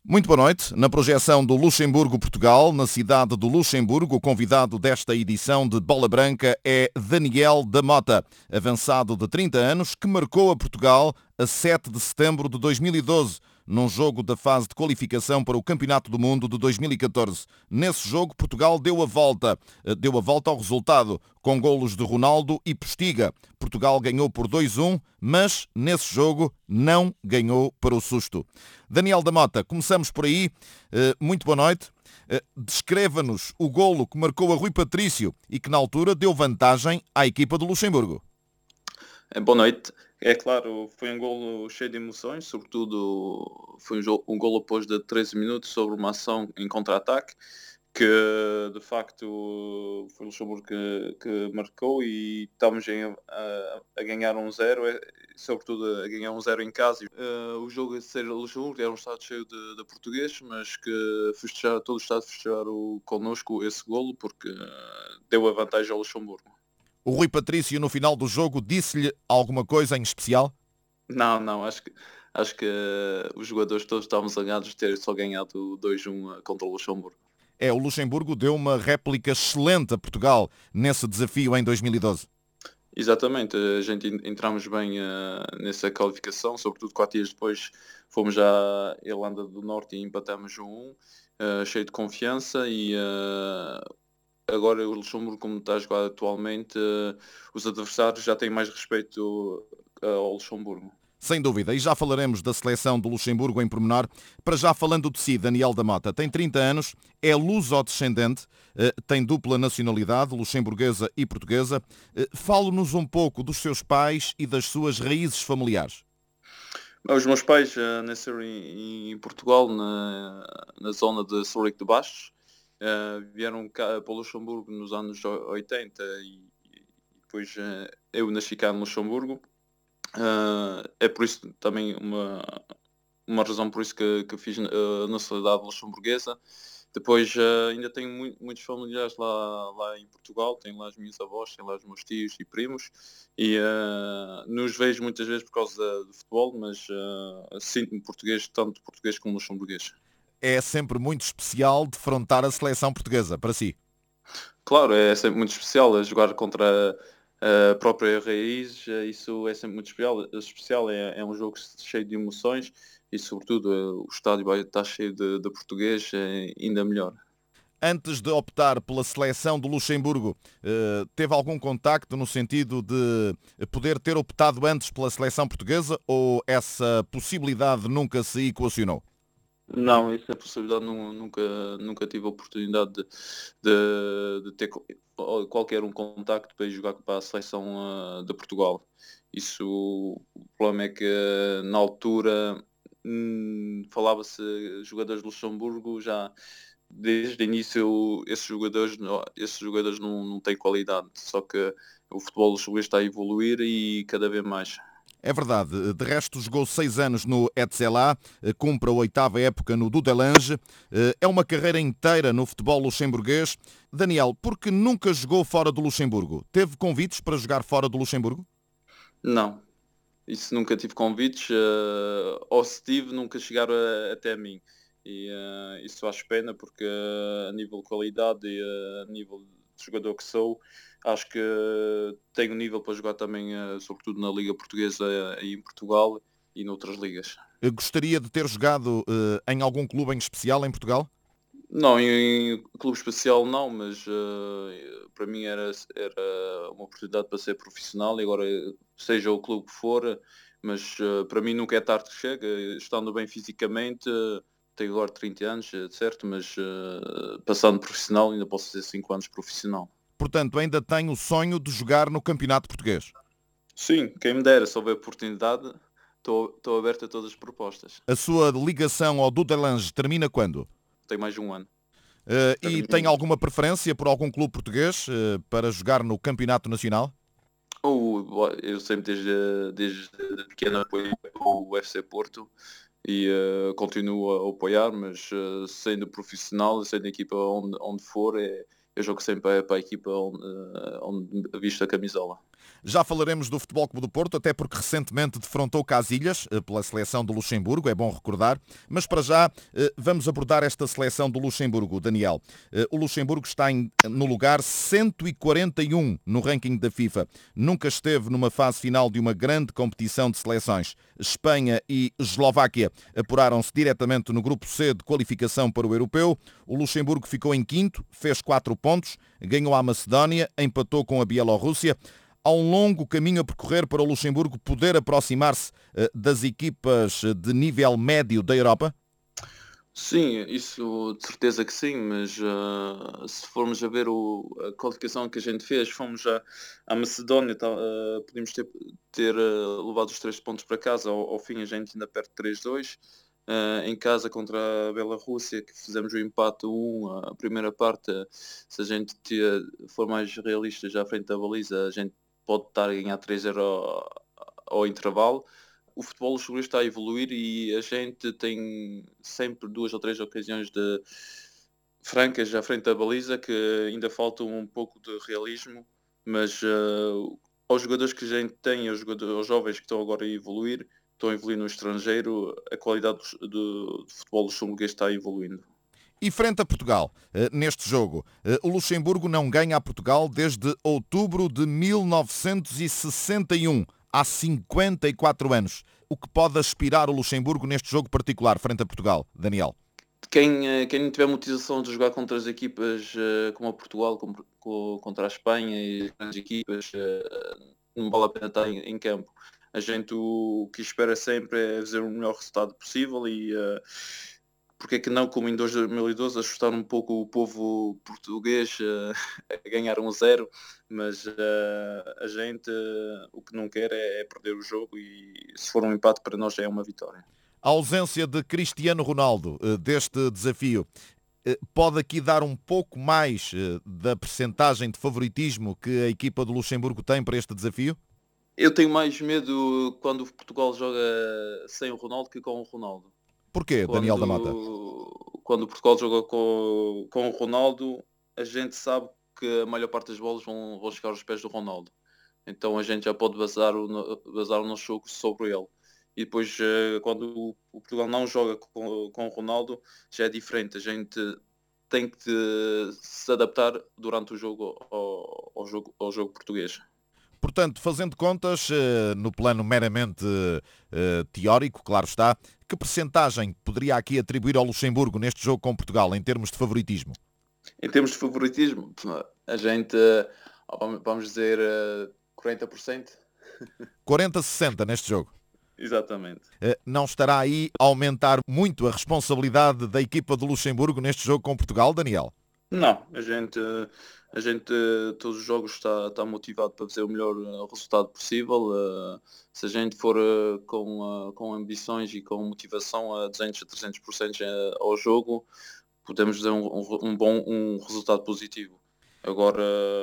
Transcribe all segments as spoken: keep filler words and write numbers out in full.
Muito boa noite. Na projeção do Luxemburgo-Portugal, na cidade do Luxemburgo, o convidado desta edição de Bola Branca é Daniel da Mota, avançado de trinta anos, que marcou a Portugal a sete de setembro de dois mil e doze, num jogo da fase de qualificação para o Campeonato do Mundo de dois mil e catorze. Nesse jogo, Portugal deu a volta, deu a volta ao resultado, com golos de Ronaldo e Postiga. Portugal ganhou por dois a um, mas nesse jogo não ganhou para o susto. Daniel da Mota, começamos por aí. Muito boa noite. Descreva-nos o golo que marcou a Rui Patrício e que na altura deu vantagem à equipa do Luxemburgo. Boa noite. É claro, foi um golo cheio de emoções, sobretudo foi um, jogo, um golo após de treze minutos sobre uma ação em contra-ataque, que de facto foi o Luxemburgo que, que marcou e estávamos em, a, a ganhar um zero, sobretudo a ganhar um zero em casa. Uh, o jogo a ser o Luxemburgo era um estado cheio de, de português, mas que festejar, todo o estado festejaram connosco esse golo porque uh, deu a vantagem ao Luxemburgo. O Rui Patrício, no final do jogo, disse-lhe alguma coisa em especial? Não, não, acho que, acho que uh, os jogadores todos estavam zangados de ter só ganhado dois a um contra o Luxemburgo. É, o Luxemburgo deu uma réplica excelente a Portugal nesse desafio em dois mil e doze. Exatamente, a gente entramos bem uh, nessa qualificação, sobretudo quatro dias depois fomos à Irlanda do Norte e empatamos um a um, uh, cheio de confiança e uh, agora o Luxemburgo, como está a jogar atualmente, uh, os adversários já têm mais respeito uh, ao Luxemburgo. Sem dúvida, e já falaremos da seleção do Luxemburgo em pormenor. Para já falando de si, Daniel da Mota, tem trinta anos, é luso-descendente, tem dupla nacionalidade, luxemburguesa e portuguesa. Fale-nos um pouco dos seus pais e das suas raízes familiares. Os meus pais uh, nasceram em, em Portugal, na, na zona de Sorrico de Baixos. Uh, vieram cá para o Luxemburgo nos anos oitenta e, e depois uh, eu nasci cá no Luxemburgo. Uh, é por isso também uma, uma razão por isso que, que fiz a nacionalidade luxemburguesa. Depois uh, ainda tenho muito, muitos familiares lá, lá em Portugal, tenho lá as minhas avós, tenho lá os meus tios e primos e uh, nos vejo muitas vezes por causa do futebol, mas uh, sinto-me português, tanto português como luxemburguês. É sempre muito especial defrontar a seleção portuguesa, para si. Claro, é sempre muito especial jogar contra a própria raiz, isso é sempre muito especial, especial é, é um jogo cheio de emoções e sobretudo o estádio vai estar cheio de, de português, é ainda melhor. Antes de optar pela seleção do Luxemburgo, teve algum contacto no sentido de poder ter optado antes pela seleção portuguesa ou essa possibilidade nunca se equacionou? Não, essa possibilidade nu- nunca, nunca tive a oportunidade de, de, de ter co- qualquer um contacto para ir jogar para a seleção ah, de Portugal. Isso, o problema é que ah, na altura hum, falava-se jogadores de Luxemburgo, já desde o início esses jogadores, não- esses jogadores não, não têm qualidade, só que o futebol luxemburguês está a evoluir e cada vez mais. É verdade. De resto, jogou seis anos no Etzela, cumpre a oitava época no Dudelange. É uma carreira inteira no futebol luxemburguês. Daniel, por que nunca jogou fora do Luxemburgo? Teve convites para jogar fora do Luxemburgo? Não, isso nunca tive convites, eh, ou se tive, nunca chegaram a- até mim. E eh, isso acho pena porque eh, a nível de qualidade e eh, a nível de jogador que sou, acho que tenho nível para jogar também, eh, sobretudo na Liga Portuguesa eh, aí em Portugal e noutras ligas. Gostaria de ter jogado eh, em algum clube em especial em Portugal? Não, em clube especial não, mas eh, para mim era, era uma oportunidade para ser profissional e agora seja o clube que for, mas eh, para mim nunca é tarde que chega, estando bem fisicamente, eh, tenho agora trinta anos, é certo, mas eh, passando profissional ainda posso ser cinco anos profissional. Portanto, ainda tem o sonho de jogar no Campeonato Português. Sim, quem me dera, se houver oportunidade, estou estou aberto a todas as propostas. A sua ligação ao Dudelange termina quando? Tenho mais de um ano. Eh, e tem Termino. alguma preferência por algum clube português eh, para jogar no Campeonato Nacional? Ou, eu sempre desde, desde pequeno apoio o F C Porto e uh, continuo a apoiar, mas uh, sendo profissional, sendo a equipa onde, onde for, é, eu jogo sempre para a equipa onde, uh, onde visto a camisola. Já falaremos do Futebol Clube do Porto, até porque recentemente defrontou Casilhas eh, pela seleção do Luxemburgo, é bom recordar. Mas para já eh, vamos abordar esta seleção do Luxemburgo, Daniel. Eh, O Luxemburgo está em- no lugar cento e quarenta e um no ranking da FIFA. Nunca esteve numa fase final de uma grande competição de seleções. Espanha e Eslováquia apuraram-se diretamente no grupo C de qualificação para o Europeu. O Luxemburgo ficou em quinto, fez quatro pontos, ganhou a Macedónia, empatou com a Bielorrússia. Há um longo caminho a percorrer para o Luxemburgo poder aproximar-se eh, das equipas eh, de nível médio da Europa? Sim, isso de certeza que sim, mas ah, se formos a ver o- a qualificação que a gente fez, fomos à, à Macedónia, tá, ah, podíamos ter, ter ah, levado os três pontos para casa, ao, ao fim a gente ainda perde três dois. Ah, em casa contra a Bielorrússia, que fizemos o empate um, a primeira parte, ah, se a gente ter- for mais realista já à frente da baliza, a gente pode estar a ganhar três zero ao, ao intervalo. O futebol luxemburguês está a evoluir e a gente tem sempre duas ou três ocasiões de francas à frente da baliza que ainda falta um pouco de realismo, mas eh, aos jogadores que a gente tem, aos, jogadores, aos jovens que estão agora a evoluir, estão a evoluir no estrangeiro, a qualidade do, do- do futebol luxemburguês está evoluindo. E frente a Portugal, eh, neste jogo, eh, o Luxemburgo não ganha a Portugal desde outubro de mil novecentos e sessenta e um, há cinquenta e quatro anos. O que pode aspirar o Luxemburgo neste jogo particular frente a Portugal, Daniel? Quem, eh, quem não tiver motivação de jogar contra as equipas eh, como a Portugal, como- co- contra a Espanha e as grandes equipas, eh, não vale a pena estar em, em campo. A gente o que espera sempre é fazer o melhor resultado possível e eh, porque é que não, como em dois mil e doze, assustar um pouco o povo português eh, a ganhar um zero, mas eh, a gente eh, o que não quer é, é perder o jogo e se for um empate para nós já é uma vitória. A ausência de Cristiano Ronaldo eh, deste desafio eh, pode aqui dar um pouco mais eh, da percentagem de favoritismo que a equipa do Luxemburgo tem para este desafio? Eu tenho mais medo quando o Portugal joga sem o Ronaldo que com o Ronaldo. Porquê, Daniel da Mota? Quando, quando o Portugal joga com, com o Ronaldo, a gente sabe que a maior parte das bolas vão, vão chegar aos pés do Ronaldo. Então a gente já pode basar o, no- basar o nosso jogo sobre ele. E depois, eh, quando o, o Portugal não joga com, com o Ronaldo, já é diferente. A gente tem que se adaptar durante o jogo ao, ao jogo, ao jogo português. Portanto, fazendo contas, eh, no plano meramente eh, teórico, claro está, que percentagem poderia aqui atribuir ao Luxemburgo neste jogo com Portugal, em termos de favoritismo? Em termos de favoritismo, a gente, eh, vamos vamos dizer, eh, quarenta por cento. quarenta a sessenta neste jogo. Exatamente. Eh, Não estará aí a aumentar muito a responsabilidade da equipa do Luxemburgo neste jogo com Portugal, Daniel? Não, a gente, eh, a gente eh, todos os jogos está, está motivado para fazer o melhor eh, resultado possível. eh, Se a gente for eh, com, eh, com ambições e com motivação a duzentos a trezentos por cento eh, ao jogo, podemos ter um, um, um bom um resultado positivo. Agora,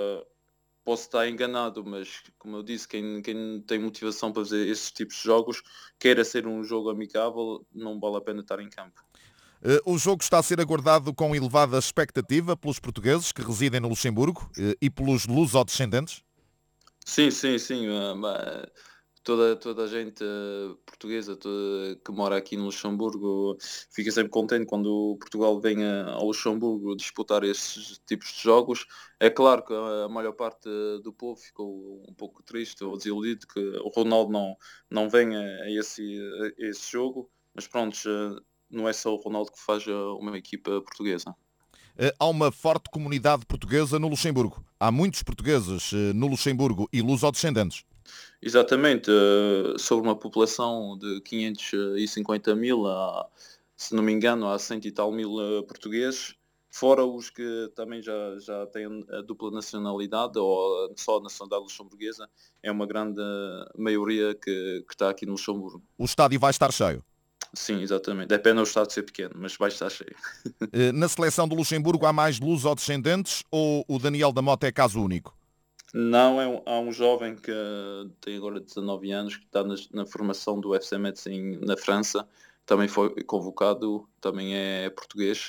posso estar enganado, mas como eu disse, quem, quem tem motivação para fazer esses tipos de jogos, queira ser um jogo amigável, não vale a pena estar em campo. Eh, O jogo está a ser aguardado com elevada expectativa pelos portugueses que residem no Luxemburgo eh, e pelos luso-descendentes? Sim, sim, sim. ah, ma- Toda, toda a gente eh, portuguesa toda- que mora aqui no Luxemburgo fica sempre contente quando o Portugal vem a- ao Luxemburgo disputar esses tipos de jogos. É claro que a maior parte do povo ficou um pouco triste ou desiludido que o Ronaldo não, não venha a esse, a esse jogo, mas pronto, eh, não é só o Ronaldo que faz eh, uma equipa portuguesa. Eh, Há uma forte comunidade portuguesa no Luxemburgo. Há muitos portugueses eh, no Luxemburgo e luso-descendentes. Exatamente, eh, sobre uma população de quinhentos e cinquenta mil, há, se não me engano, há cento e tal mil eh, portugueses, fora os que também já, já têm a dupla nacionalidade ou só a nacionalidade luxemburguesa, é uma grande eh, maioria que, que está aqui no Luxemburgo. O estádio vai estar cheio. Sim, exatamente. É pena o Estado ser pequeno, mas vai estar cheio. Eh, Na seleção do Luxemburgo há mais luso-descendentes ou o Daniel da Mota é caso único? Não, é um, há um jovem que eh, tem agora dezanove anos, que está nas- na, formação do F C Metz em- na França, também foi convocado, também é português.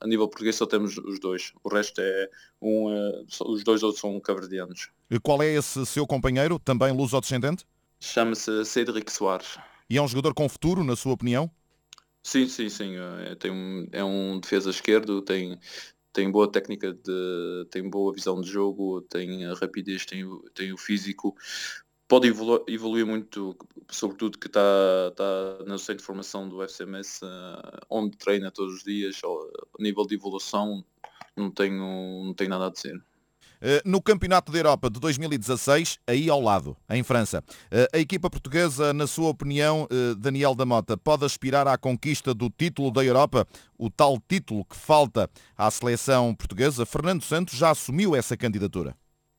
a nível português só temos os dois. O resto é um, uh, os dois outros são cabo-verdianos. E qual é esse seu companheiro, também luso-descendente? Chama-se Cédric Soares. E é um jogador com futuro, na sua opinião? Sim, sim, sim. É, tem um, é um defesa esquerdo, tem, tem boa técnica, de, tem boa visão de jogo, tem a rapidez, tem, o- tem o físico. Pode evolu- evoluir muito, sobretudo que está tá no centro de formação do F C M S, eh, onde treina todos os dias. Ao a nível de evolução, não tenho, não tenho nada a dizer. Eh, No Campeonato da Europa de dois mil e dezasseis, aí ao lado, em França, eh, a equipa portuguesa, na sua opinião, eh, Daniel da Mota, pode aspirar à conquista do título da Europa, o tal título que falta à seleção portuguesa? Fernando Santos já assumiu essa candidatura.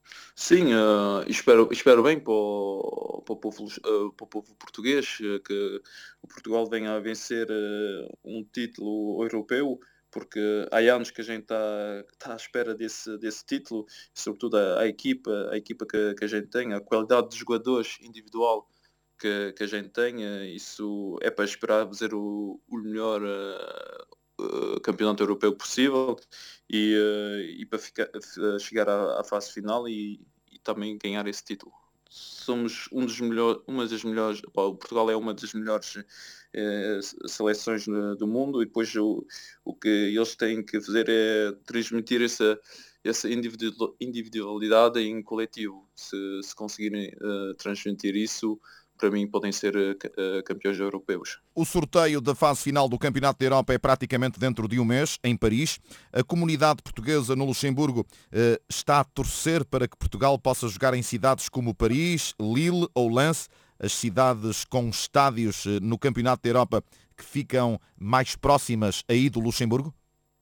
Sim, eh, espero, espero bem para o, para o povo, lus- eh, para o povo português, eh, que o Portugal venha a vencer eh, um título europeu, porque há anos que a gente está está à espera desse, desse título, sobretudo a, a equipa, a equipa que, que a gente tem, a qualidade de jogadores individual que, que a gente tem, eh, isso é para esperar fazer o, o melhor eh, eh, campeonato europeu possível e, eh, e para ficar- eh, chegar à, à fase final e, e também ganhar esse título. Somos um dos melhores, uma das melhores, pá, o Portugal é uma das melhores eh, seleções no- do mundo e depois o, o que eles têm que fazer é transmitir essa, essa individu- individualidade em coletivo. Se, se conseguirem eh, transmitir isso, para mim podem ser eh, ca- eh, campeões europeus. O sorteio da fase final do Campeonato da Europa é praticamente dentro de um mês, em Paris. A comunidade portuguesa no Luxemburgo eh, está a torcer para que Portugal possa jogar em cidades como Paris, Lille ou Lens, as cidades com estádios eh, no Campeonato da Europa que ficam mais próximas aí do Luxemburgo?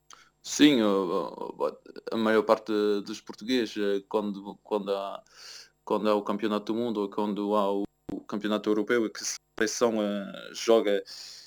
Sim, o- o- a maior parte dos portugueses, eh, quando, quando há, quando há o Campeonato do Mundo ou quando há o, o Campeonato Europeu e que a seleção eh, joga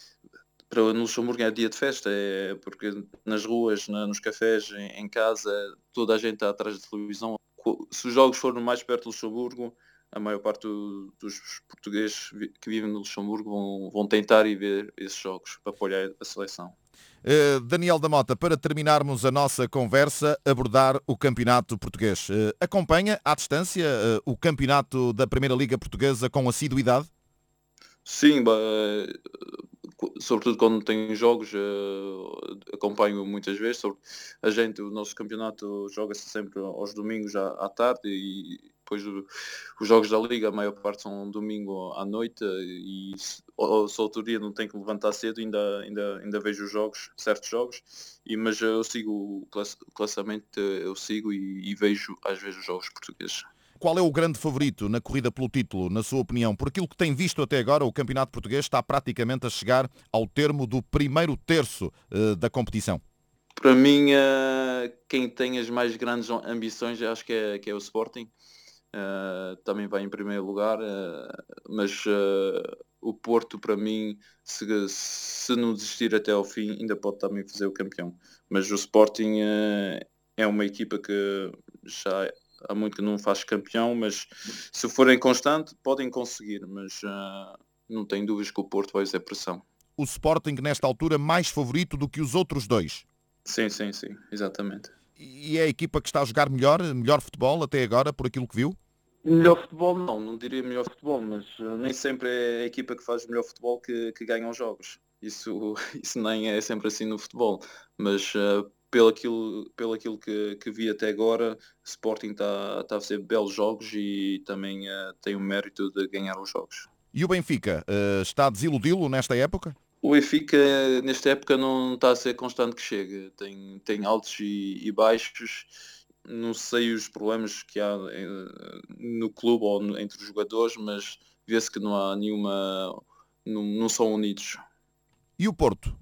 para no Luxemburgo é dia de festa, é porque nas ruas, na- nos cafés, em, em casa, toda a gente está atrás da televisão. Co- Se os jogos forem mais perto do Luxemburgo, a maior parte do- dos portugueses vi- que vivem no Luxemburgo vão, vão tentar ir ver esses jogos para apoiar a seleção. Eh, Daniel da Mota, para terminarmos a nossa conversa, abordar o campeonato português. Eh, acompanha à distância eh, o campeonato da Primeira Liga Portuguesa com assiduidade? Sim, ba- eh, co- sobretudo quando tem jogos, eh, acompanho muitas vezes. Sobre- A gente, o nosso campeonato joga-se sempre aos domingos à, à tarde e depois o- os jogos da Liga, a maior parte são domingo à noite e se, ou, se outro dia não tenho que levantar cedo, ainda, ainda, ainda vejo os jogos, certos jogos, e, mas eu sigo o class- o classamento, eh, eu sigo e, e vejo às vezes os jogos portugueses. Qual é o grande favorito na corrida pelo título, na sua opinião? Por aquilo que tem visto até agora, o Campeonato Português está praticamente a chegar ao termo do primeiro terço eh, da competição. Para mim, eh, quem tem as mais grandes ambições, eu acho que é, que é o Sporting. Eh, também vai em primeiro lugar, eh, mas eh, o Porto, para mim, se, se não desistir até ao fim, ainda pode também fazer o campeão. Mas o Sporting eh, é uma equipa que já há muito que não faz campeão, mas se forem constantes, podem conseguir, mas eh, não tenho dúvidas que o Porto vai fazer pressão. O Sporting, nesta altura, mais favorito do que os outros dois. Sim, sim, sim, exatamente. E é a equipa que está a jogar melhor, melhor futebol até agora, por aquilo que viu? Melhor futebol não, não diria melhor futebol, mas uh, nem sempre é a equipa que faz melhor futebol que, que ganha os jogos. Isso, isso nem é sempre assim no futebol. Mas uh, pelo aquilo, pelo aquilo que, que vi até agora, Sporting está tá a fazer belos jogos e também uh, tem o mérito de ganhar os jogos. E o Benfica, eh, está a desiludi-lo nesta época? O Benfica, nesta época, não está a ser constante que chega. Tem, tem altos e, e baixos. Não sei os problemas que há eh, no clube ou no- entre os jogadores, mas vê-se que não há nenhuma... Não, não são unidos. E o Porto?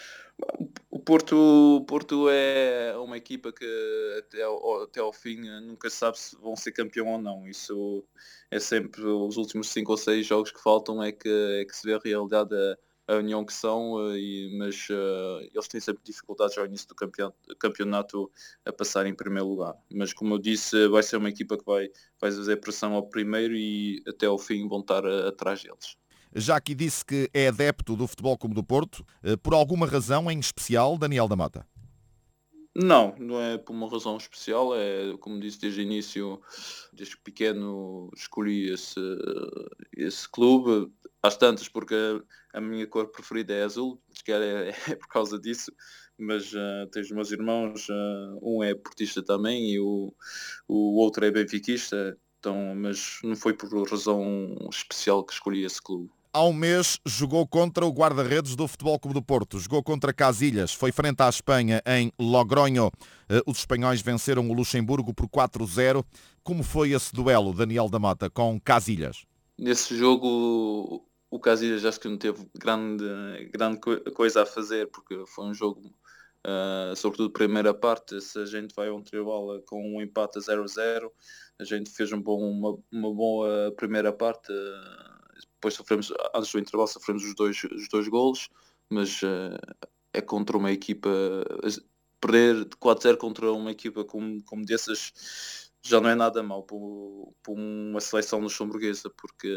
O Porto, o Porto é uma equipa que até ao, até ao fim eh, nunca se sabe se vão ser campeão ou não. Isso é sempre os últimos cinco ou seis jogos que faltam é que, é que se vê a realidade a, a união que são, eh, e, mas eh, eles têm sempre dificuldades ao início do campeonato, campeonato a passar em primeiro lugar. Mas como eu disse, vai ser uma equipa que vai, vai fazer pressão ao primeiro e até ao fim vão estar eh, atrás deles. Já que disse que é adepto do Futebol Clube do Porto, eh, por alguma razão em especial, Daniel da Mota? Não, não é por uma razão especial, é como disse desde o início, desde pequeno escolhi esse, esse clube, às tantas porque a, a minha cor preferida é azul, se calhar é, é por causa disso, mas uh, tenho os meus irmãos, ah, um é portista também e o, o outro é benfiquista, então, mas não foi por razão especial que escolhi esse clube. Há um mês jogou contra o guarda-redes do Futebol Clube do Porto. Jogou contra Casilhas. Foi frente à Espanha em Logronho. Eh, Os espanhóis venceram o Luxemburgo por quatro zero. Como foi esse duelo, Daniel da Mota, com Casilhas? Nesse jogo o Casillas acho que não teve grande, grande co- coisa a fazer porque foi um jogo, ah, sobretudo primeira parte, se a gente vai a um intervalo com um empate a zero a zero, a gente fez um bom, uma, uma boa primeira parte, ah, depois sofremos, antes do intervalo sofremos os dois, os dois golos, mas ah, é contra uma equipa, perder de quatro a zero contra uma equipa como, como dessas já não é nada mau para, para uma seleção luxemburguesa, porque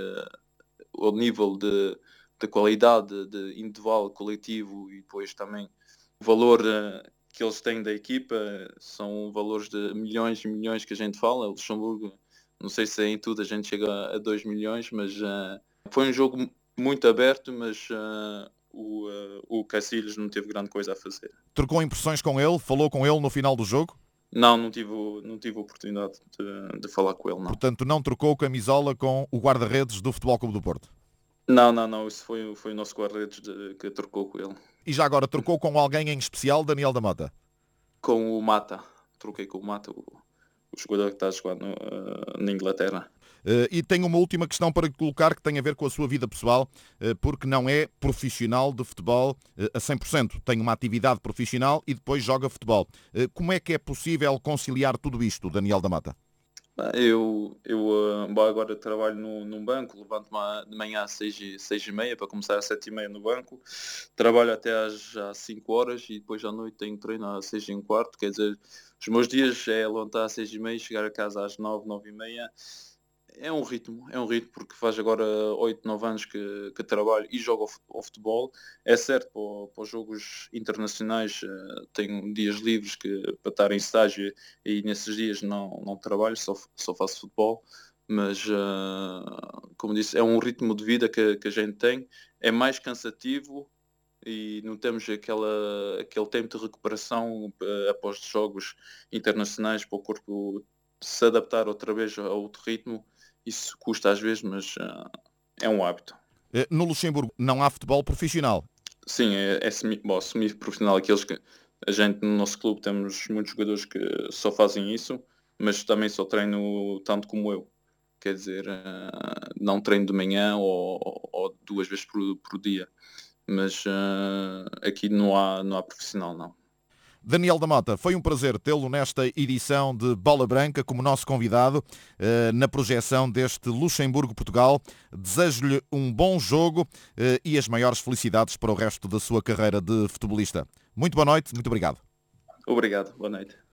o nível de, de qualidade de individual, coletivo e depois também o valor eh, que eles têm da equipa são valores de milhões e milhões que a gente fala. O Luxemburgo, não sei se em tudo a gente chega a dois milhões, mas eh, foi um jogo muito aberto, mas eh, o, eh, o Cacilhas não teve grande coisa a fazer. Trocou impressões com ele? Falou com ele no final do jogo? Não, não tive, o- não tive a oportunidade de, de falar com ele, não. Portanto, não trocou camisola com o guarda-redes do Futebol Clube do Porto. Não, não, não, isso foi, foi o nosso guarda-redes de- que trocou com ele. E já agora, trocou com alguém em especial, Daniel da Mota? Com o Mata. Troquei com o Mata, o, o jogador que está a jogar no, eh, na Inglaterra. Eh, e tenho uma última questão para lhe colocar que tem a ver com a sua vida pessoal, eh, porque não é profissional de futebol eh, a cem por cento. Tem uma atividade profissional e depois joga futebol. Eh, Como é que é possível conciliar tudo isto, Daniel da Mata? Ah, Eu, eu eh, bom, agora trabalho no, num banco, levanto-me à- de manhã às seis, e- seis e meia para começar às sete e meia no banco, trabalho até às, às cinco horas e depois à noite tenho treino às seis e um quarto, quer dizer, os meus dias é levantar às seis e meia, chegar a casa às nove, nove e meia. É um ritmo, é um ritmo porque faz agora oito nove anos que, que trabalho e jogo ao fu- ao futebol. É certo, para, o- para os jogos internacionais eh, tenho dias livres que, para estar em estágio e nesses dias não, não trabalho, só, f- só faço futebol. Mas, eh, como disse, é um ritmo de vida que, que a gente tem. É mais cansativo e não temos aquela, aquele tempo de recuperação eh, após os jogos internacionais para o corpo se adaptar outra vez a outro ritmo. Isso custa às vezes, mas ah, é um hábito. Eh, No Luxemburgo não há futebol profissional. Sim, é, é semi, bom, semi-profissional, aqueles que a gente no nosso clube temos muitos jogadores que só fazem isso, mas também só treino tanto como eu. Quer dizer, ah, não treino de manhã ou, ou duas vezes por, por dia. Mas ah, aqui não há, não há profissional, não. Daniel da Mota, foi um prazer tê-lo nesta edição de Bola Branca como nosso convidado eh, na projeção deste Luxemburgo-Portugal. Desejo-lhe um bom jogo eh, e as maiores felicidades para o resto da sua carreira de futebolista. Muito boa noite, muito obrigado. Obrigado, boa noite.